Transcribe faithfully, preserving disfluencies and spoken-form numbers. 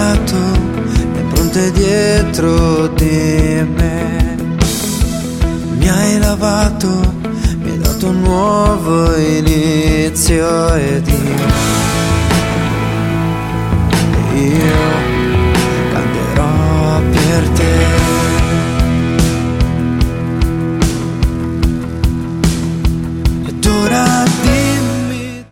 lasciato le impronte dietro di me. Mi hai lavato, mi hai dato un nuovo inizio ed io, io